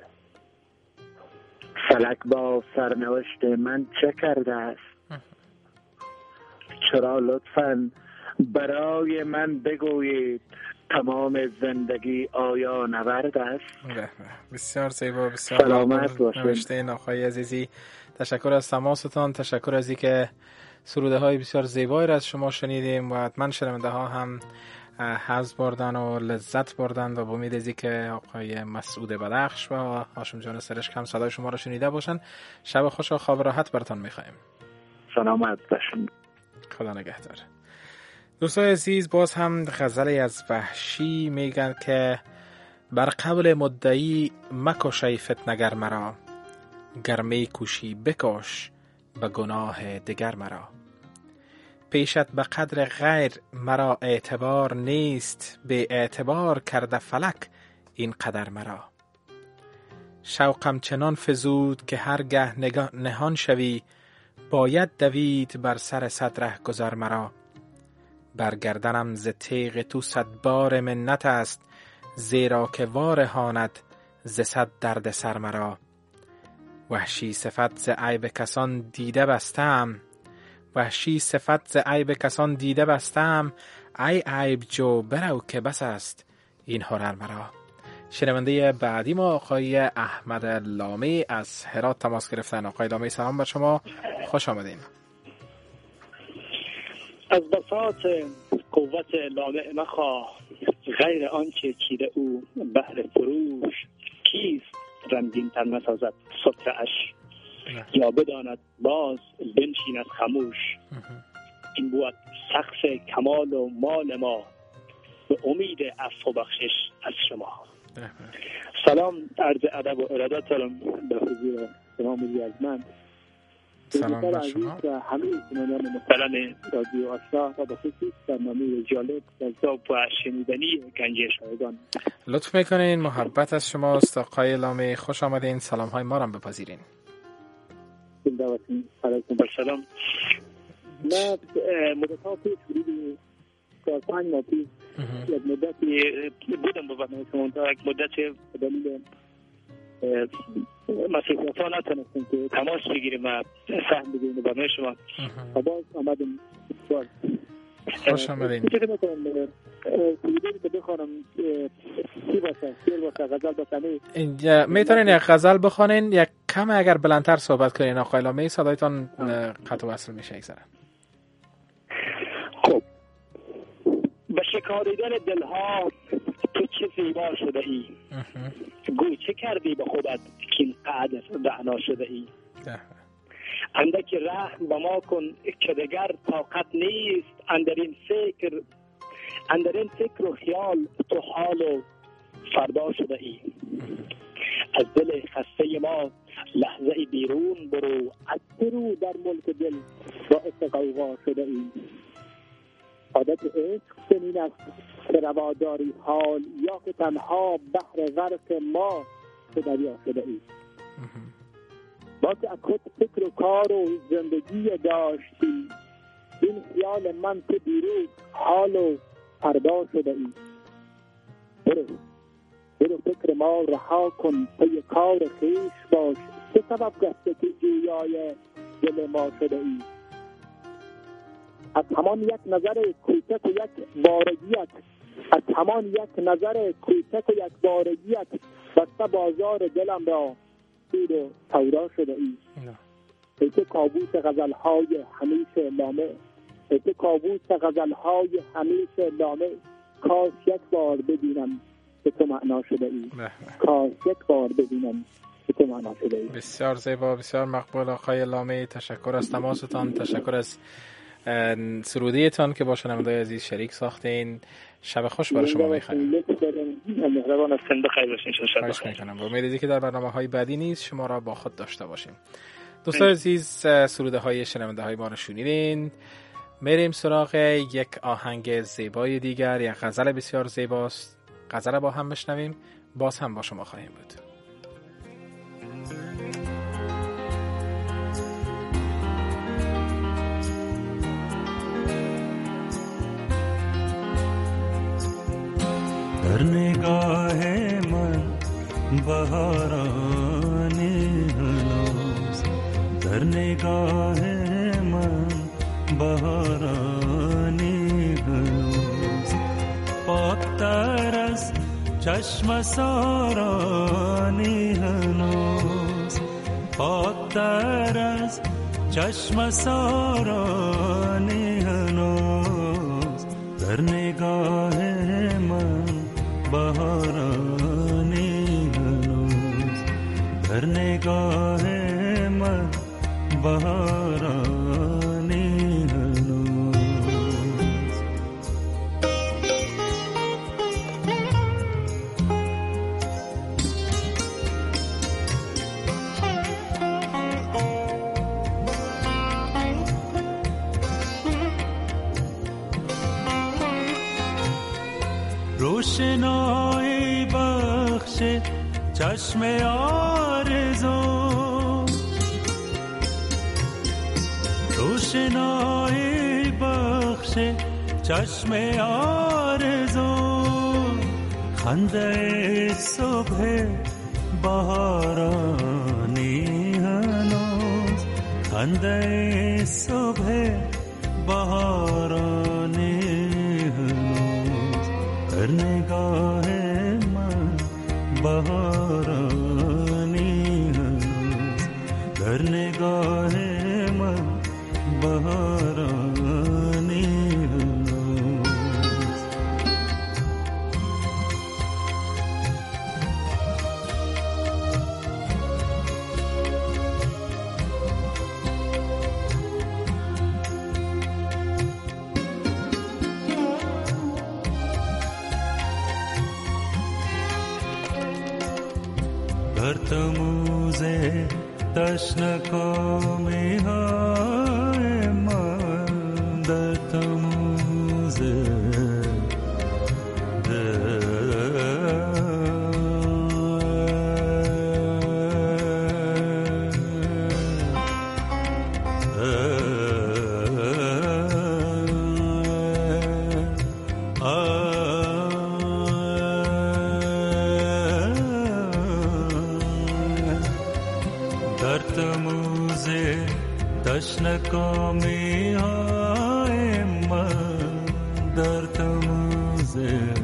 فلک با سرنوشت من چه کرده است؟ چرا لطفاً برای من بگویید تمام زندگی آیا نورد است؟ بسیار زیبا. بسیار سلامت باشید. نوشته آقای عزیزی. تشکر از تماستان. تشکر از اینکه سروده های بسیار زیبایی را از شما شنیدیم و حتما شنونده ها هم حظ بردن و لذت بردن و با امید از اینکه آقای مسعود بدخش و هاشم جان سرشک هم صدای شما را شنیده باشن. شب خوش و خواب راحت براتون می‌خوایم. سلامت باشین. خدا نگهدار. دوستای عزیز، باز هم غزلی از وحشی میگن که بر قول مدعی مکشی فتنگر مرا، گرمی کوشی بکش به گناه دگر مرا. پیشت به قدر غیر مرا اعتبار نیست، به اعتبار کرده فلک این قدر مرا. شوقم چنان فزود که هرگه نهان شوی، باید دوید بر سر صد ره گذر مرا. برگردنم ز تیغ تو 100 بار منت است، زیرا که وارهاند ز 100 درد سر مرا. وحشی صفت ز عیب کسان دیده بستم، وحشی صفت ز عیب کسان دیده بستم، ای عیب جو برو که بس است این هنر مرا. شنونده بعدی ما آقای احمد لامی از هرات تماس گرفتن. آقای لامی سلام بر شما، خوش آمدین. از بساط قوت لامع مخواه، غیر آنچه چیده او بهر فروش. کیست رنگین تر نسازد ستره‌اش، یا بداند باز بنشیند خموش. این بود سقف کمال و مال ما، به امید عفو و بخشش از شما. سلام، عرض ادب و ارادت دارم به حضور سلام ارجمند. سلام بر شما و همه شنوندگان محترم رادیو آشنا و به خصوص برنامه جالب جذاب و شنیدنی گنجه شایگان. لطف میکنین، محبت از شماست آقای لامی، خوش آمدین. سلام های ما را بپذیرین. علیکم السلام. من مدت‌ها پیش حدود 4-5 ماه پیش یک مدتی بودم با برنامه شما، تا یک مدتی به دلیل مسئولیت‌ها نتونستیم که تماس بگیریم و فهم بگیریم برنامه شما و باز آمدیم. خوش آمدین. چه می‌کنم سیدی که بخوانم چی باشه، شعر باشه، غزل باشه؟ میتونین یک غزل بخونین؟ یک کم اگر بلندتر صحبت کنین آقای لامی، صدایتان قطع و وصل میشه یک ذره. خب، به شکاریدن دلها تو چه زیبا شده ای، گوی چه کردی به خودت که این قدر رعنا شده ای. اندک رحم به ما کن که دگر طاقت نیست، اندرین فکر و خیال تو حال و فردا شده ای. از دل خسته ما لحظه بیرون برو، از برو در ملک دل باعث غوغا شده ای. عادت عشق چنین است که رواداری حال، یا که تنها بحر غرق ما به دریا شده ای. با که از خود فکر و کار و زندگی داشتی، این خیال من که دیروز حال و فردا شده ای. برو فکر ما رها کن، پی کار خویش باش، چه سبب گشته که جویای دل ما شده ای. از همان یک نظر کوچک و یک بارگیت، از همان یک نظر کوچک و یک بارگیت، بسته بازار دلم را سود و سودا شده ای. ای که کابوس غزلهای همیشه لامع، ای که کابوس غزلهای همیشه لامع، کاش یک بار ببینم که تو معنا شده ای. کاش یک بار ببینم که تو معنا شده ای. بسیار زیبا، بسیار مقبول آقای لامی. تشکر از تماستان، تشکر از سرودیتان که با شنوندگان عزیز شریک ساختین. شب خوش برای شما می‌خوایم. مهربان هستین، بخیر باشین. خواهش می‌کنم. با امید که در برنامه‌های بعدی نیز شما را با خود داشته باشیم. دوستان عزیز، سروده‌های شنونده‌های ما رو شنیدین. میریم سراغ یک آهنگ زیبای دیگر، یک غزل بسیار زیباست. غزل با هم بشنویم، باز هم با شما خواهیم بود. در نگاه من بهارانی هنوز، در نگاه من بهارانی هنوز، پاکتر از چشم سارانی هنوز، پاکتر از چشم سارانی هنوز، در نگاه من بهارانی هنوز، در نگاه من بهارانی هنوز. روشنایی بر بخش چشم آرزو، روشنایی بخش چشم آرزو، خنده صبح بهارانی هنوز، خنده صبح بهارانی هنوز، در نگاه من بهارانی هنوز، در نگاه من بهارانی هنوز. در تموز تشنکامی های من، در تموز تشنکامی های من، در تموز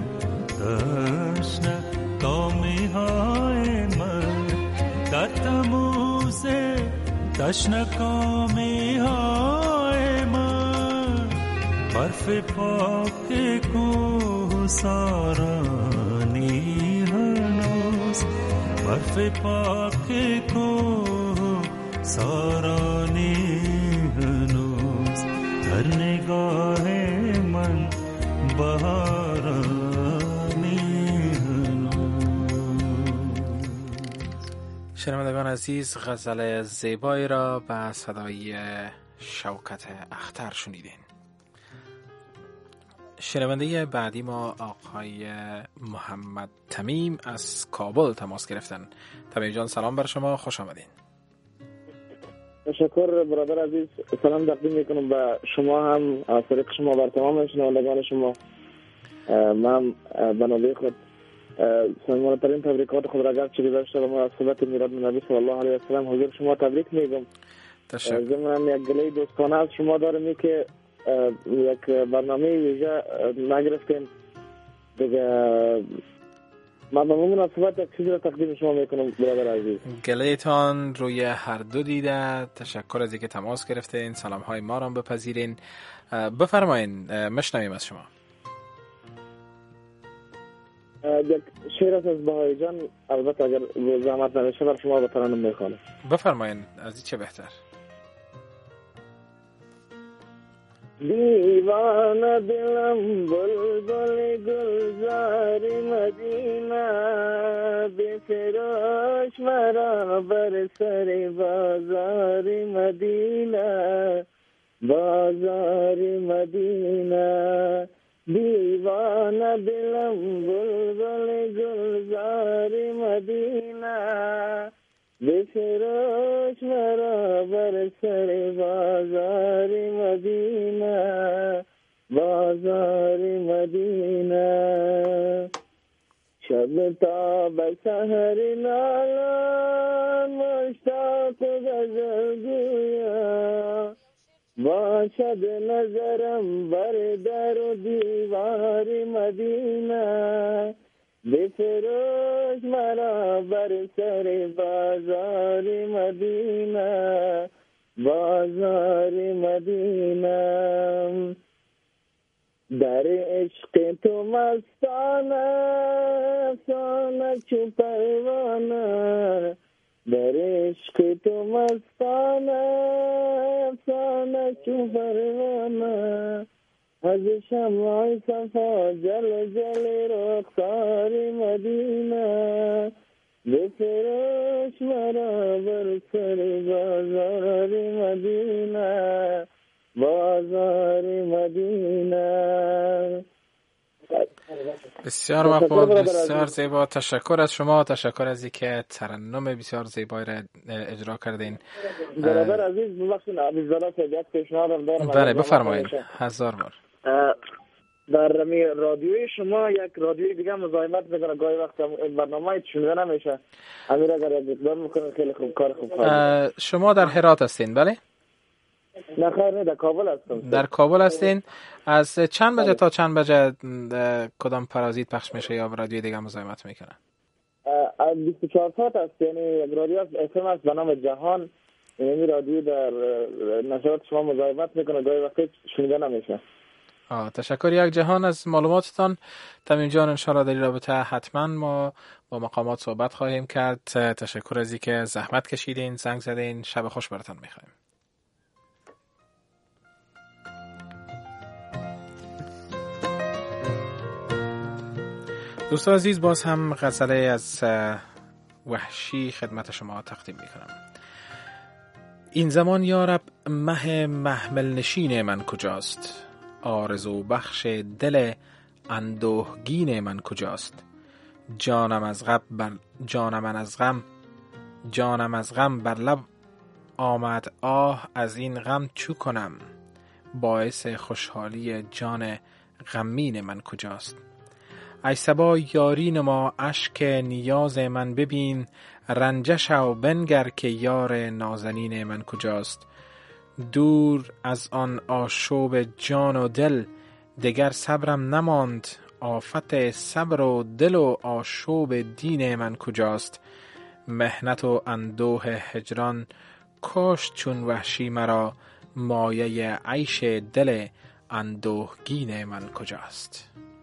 تشنکامی های من، در تموز تشنکامی های من، برف پاک کوه سارانی هنوز، برف پاک کوه سارانی هنوز، در نگاه من بهارانی هنوز. شنوندگان عزیز، غزل زیبایی را به صدای شوکت اختر شنیدین. شنونده بعدی ما آقای محمد تمیم از کابل تماس گرفتن. تمیم جان سلام بر شما، خوش آمدین. تشکر برادر عزیز، سلام تقدیم میکنم به شما هم از طریق شما بر تمام شنوندگان شما. من به نوبه خود صمیمانه‌ترین تبریکات خود را گرچه گذاشته و مناسبت میلاد نبی صلی الله علیه و سلم حضور شما تبریک میگم. ضمن یک گله دوستانه از شما دارم که یک برنامه ویژه نگرفتیم دیگه. من به مناسبت یک چیزی را تقدیم شما میکنم برادر عزیز. گله‌تان روی هر دو دیده. تشکر از اینکه تماس گرفتین، سلام های ما را بپذیرین. بفرمایین، مشنویم از شما. یک شعر از بهایی جان، البته اگر زحمت نمیشه بر شما بترانم میخوانم. بفرمایین، از این چه بهتر. دیوانه دلم بلبل گلزار مدینه، بفراش مرا بر سر بازار مدینه، بازار مدینه. دیوانه دلم بلبل گلزار مدینه، بفراش مرا بر سر بازار مدینه، بازار مدینه. شب تا به سحر نالان مشتاق غزل گویا، باشد نظرم بر در و دیوار مدینه، بفروش مرا بر سر بازار مدینه، بازار مدینه. در عشق تو مستانه افسانه چو پروانه، در عشق تو مستانه افسانه چو پروانه، از شمع صفا جل جل رخسار مدینه، بفروش مرا بر سر بازار مدینه، بازار مدینه. بسیار مقبول، بسیار زیبا. تشکر از شما، تشکر از اینکه ترنم بسیار زیبایی را اجرا کردین. برادر عزیز ببخشید عزیزانا سیادت پیشنهادم دارم. بله بفرمایید. 1000 بار. در رادیوی شما یک رادیوی دیگه مزاحمت میکنه، گاهی وقت برنامه شنیده نمیشه. امیر اگر اقدام میکنه خیلی خوب، کار خوب. شما در هرات هستین؟ بله؟ نه خیر، نه در کابل هستم. در کابل هستین. از چند بجه تا چند بجه کدام پرازیت پخش میشه یا رادیوی دیگه مزاحمت میکنه؟ 24 ساعت است، یعنی یک رادیو FM است به نام جهان. یعنی رادیو در نشرات شما مزاحمت میکنه، گاهی وقت شنیده نمیشه. تشکر یک جهان از معلوماتتان. تمیم جان، انشاءالله در این رابطه حتما ما با مقامات صحبت خواهیم کرد. تشکر از اینکه زحمت کشیدین، زنگ زدین. شب خوش براتون میخوایم. دوستان عزیز، باز هم غزله از وحشی خدمت شما تقدیم میکنم. این زمان یارب مه محمل نشین من کجاست؟ آرزو بخش دل اندوهگین من کجاست؟ جانم از غم بر لب آمد آه، از این غم چو کنم؟ باعث خوشحالی جان غمین من کجاست؟ ای صبا یاری نما، اشک نیاز من ببین، رنجش و بنگر که یار نازنین من کجاست؟ دور از آن آشوب جان و دل، دگر صبرم نماند، آفت صبر و دل و آشوب دین من کجاست؟ محنت و اندوه هجران کشت چون وحشی مرا، مایه عیش دل اندوهگین من کجاست؟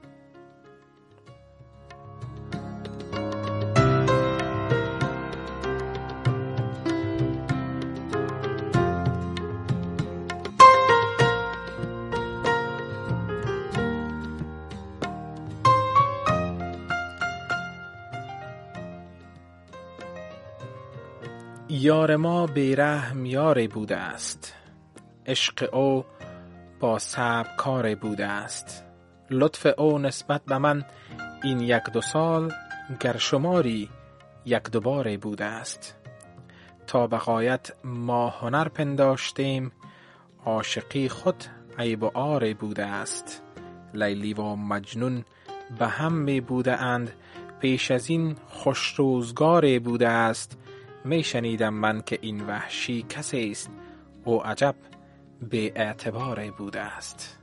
یار ما بیرحم یاری بوده است، عشق او با صبر کاری بوده است. لطف او نسبت به من این 1-2 سال، گر شماری 1-2 باری بوده است. تا به غایت ما هنر پنداشتیم، عاشقی خود عیب و عاری بوده است. لیلی و مجنون به هم می بوده اند، پیش از این خوش روزگاری بوده است. می شنیدم من که این وحشی کسی است، او عجب بی اعتباری بوده است.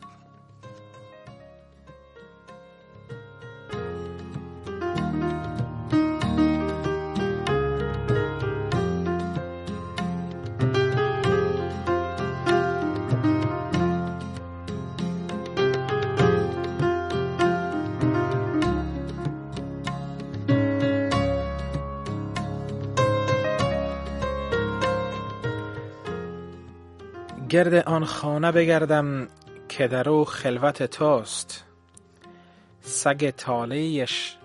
گرد آن خانه بگردم که در او خلوت توست. سگ طالعیش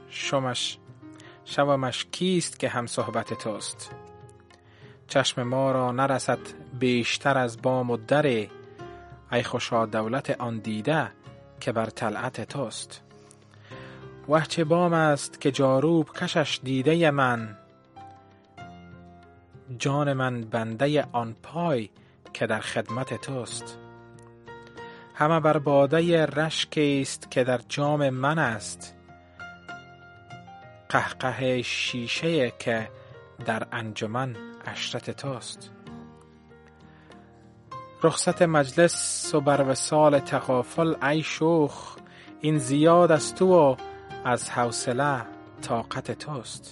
شومش کیست که هم صحبت توست. چشم ما را نرسد بیشتر از بام و دری، ای خوشا دولت آن دیده که بر طلعت توست. وه چه بام است که جاروب کشش دیده من، جان من بنده آن پای که در خدمت توست. همه بر باده رشک است که در جام من است، قهقه شیشه که در انجمن عشرت توست. رخصت مجلس و بر وصال تغافل ای شوخ، این زیاد از تو و از حوصله طاقت توست.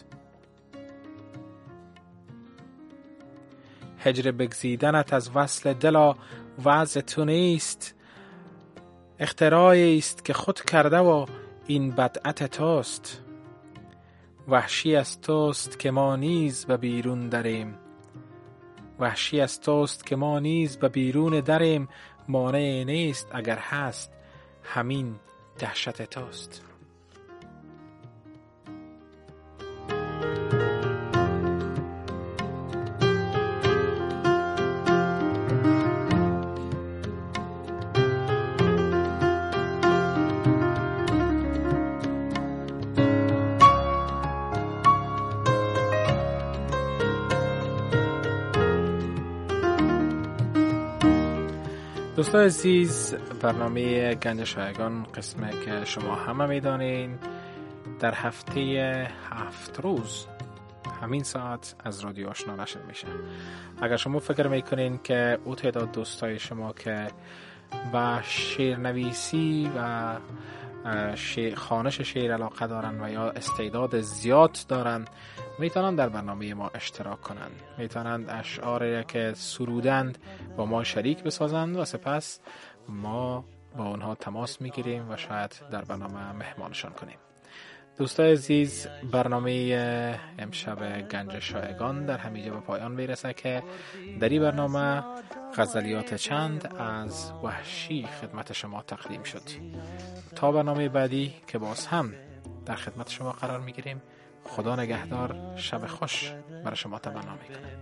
هجر بگزیدنت از وصل دلا وضع تو نیست، اختراعی است که خود کرده و این بدعت توست. وحشی از توست که ما نیز به بیرون دریم، وحشی از توست که ما نیز به بیرون دریم. مانع نیست اگر هست همین دهشت توست. دوستان عزیز، برنامه گنج شایگان قسمه که شما همه میدانین در هفته 7 روز همین ساعت از رادیو آشنا نشر میشه. اگر شما فکر میکنین که او تعداد دوستای شما که با شعرنویسی و خوانش شعر علاقه دارن و یا استعداد زیاد دارن، میتونن در برنامه ما اشتراک کنن، میتونن اشعاری که سرودند با ما شریک بسازند و سپس ما با اونها تماس میگیریم و شاید در برنامه مهمانشان کنیم. دوستان عزیز، برنامه امشب گنج شایگان در همینجا به پایان میرسه که در این برنامه غزلیات چند از وحشی خدمت شما تقدیم شد. تا برنامه بعدی که باز هم در خدمت شما قرار میگیریم، خدا نگهدار، شب خوش برای شما تمنا میکنه.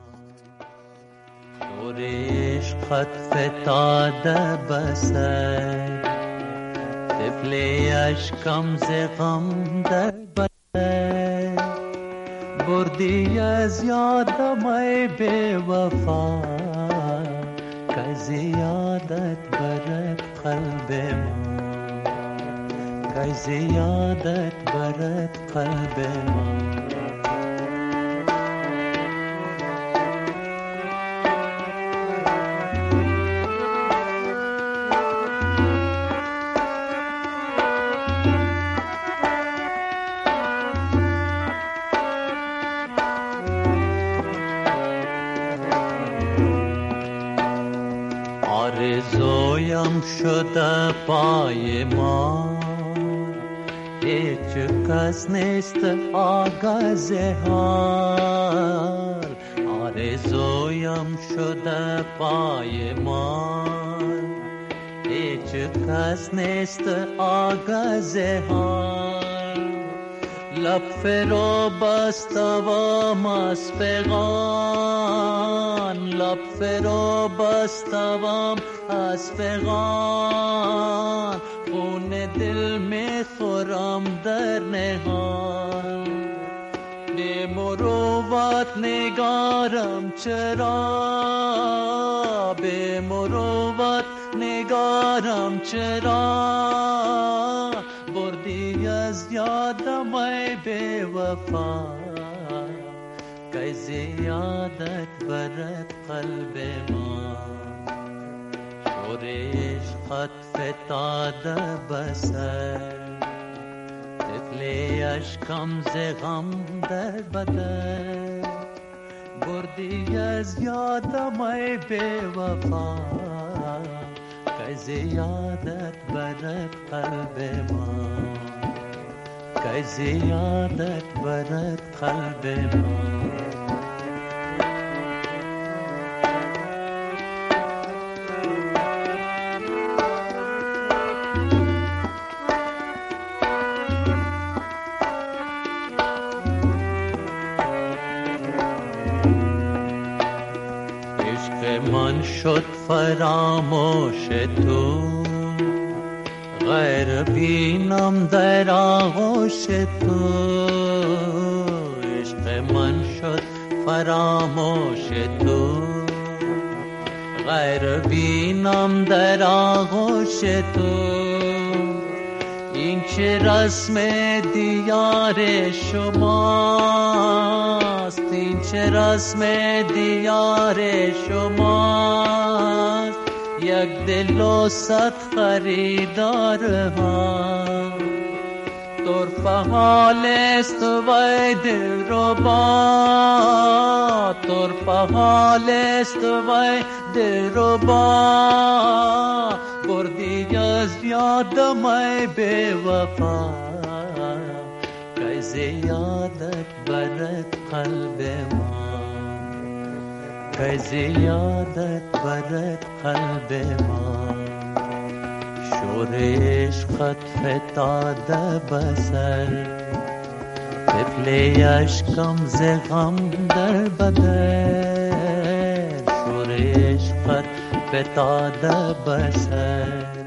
دور عشقت فتاده بسر، طفل اشکم ز غم در بدر، بردی از یادم ای بی وفا، که زیادت برد قلب ما، که زیادت برد قلب ما. آرزویم شده پای ما، هیچ کس نیست آگاه ز حال. آرزویم شده پای ما، هیچ کس نیست آگاه ز حال. لب فرو بستم از فغان، لب فرو بستم از فغان، خون دل میخورم در نهان. بی مروت نگارم چرا، بی مروت نگارم چرا، بردی از یادم ای بی وفا، که زیادت برد قلب ما. شور عشقت فتاده بسر، طفل اشکم ز غم در بدر، بردی از یادم ای بی وفا، که زیادت برد قلب ما، که زیادت برد قلب ما. من شد فراموش تو، غیر بینم در آغوش تو. عشق من شد فراموش تو، غیر بینم در آغوش تو. این چه رسم دیار شماست، این چه رسم دیار شماست، یک دل و صد خریدار ها. طرف حال است وی دل ربا، طرف حال است وی دل ربا، بردی از یادم ای بی وفا، که زیادت برد قلب ما، که زیادت برد قلب ما. شور عشقت فتاده بسر، طفل اشکم ز غم در بدر، شور عشقت فتاده بسر.